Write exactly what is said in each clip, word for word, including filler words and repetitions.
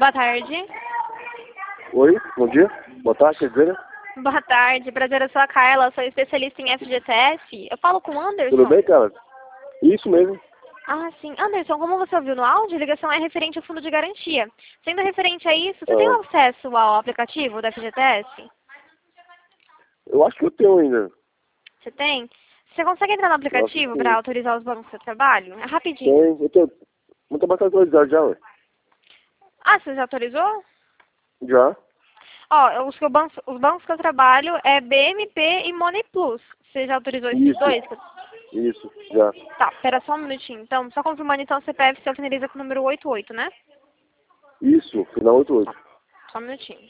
boa tarde. Oi, bom dia. Boa tarde, quer dizer, né? Boa tarde, prazer, eu sou a Carla, sou especialista em F G T S. Eu falo com o Anderson? Tudo bem, cara? Isso mesmo. Ah, sim. Anderson, como você ouviu no áudio, a ligação é referente ao fundo de garantia. Sendo referente a isso, você Ah, tem acesso ao aplicativo da F G T S? eu acho que eu tenho ainda. Você tem? Você consegue entrar no Eu acho que aplicativo para tenho. autorizar os bancos do seu trabalho? É rapidinho. Tem, eu tenho. Não tá mais atualizado já, ué. Ah, você já autorizou? Já? Ó, os, que eu bancos, os bancos que eu trabalho é B M P e Money Plus. Você já autorizou esses Isso, dois? isso, já. Tá, pera só um minutinho. Então, só confirmando, então, o C P F você finaliza com o número oitenta e oito, né? Isso, final oitenta e oito. Só um minutinho.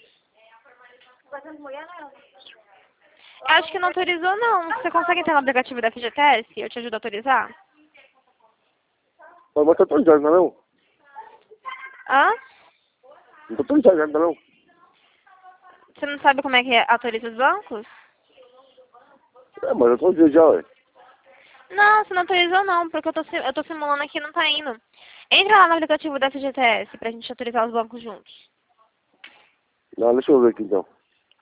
Acho que não autorizou, não. Você consegue entrar no aplicativo da F G T S? Eu te ajudo a autorizar? Mas tá atualizado, não é não? Hã? Não tá atualizado ainda, não. Você não sabe como é que autoriza os bancos? É, mas eu atualizei já, ué. Não, você não autorizou, não, porque eu tô, sim- eu tô simulando aqui e não tá indo. Entra lá no aplicativo da F G T S pra gente autorizar os bancos juntos. Não, deixa eu ver aqui então.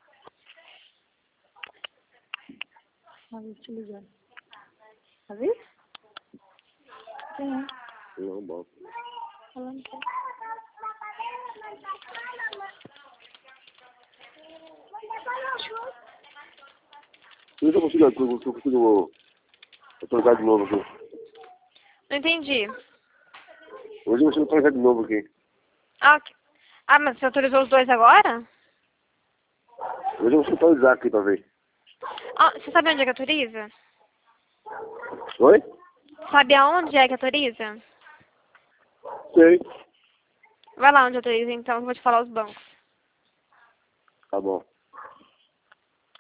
Tá vendo? Sim. Não, bom. Deixa eu consigo, eu consigo, eu consigo atualizar de novo aqui. Não entendi. Hoje eu consigo atualizar de novo aqui. Ah, ok. Ah, mas você autorizou os dois agora? Hoje eu consigo atualizar aqui, talvez. Ah, você sabe onde é que autoriza? Oi? Sabe aonde é que autoriza? Sei. Vai lá onde autoriza, então, que eu vou te falar os bancos. Tá bom.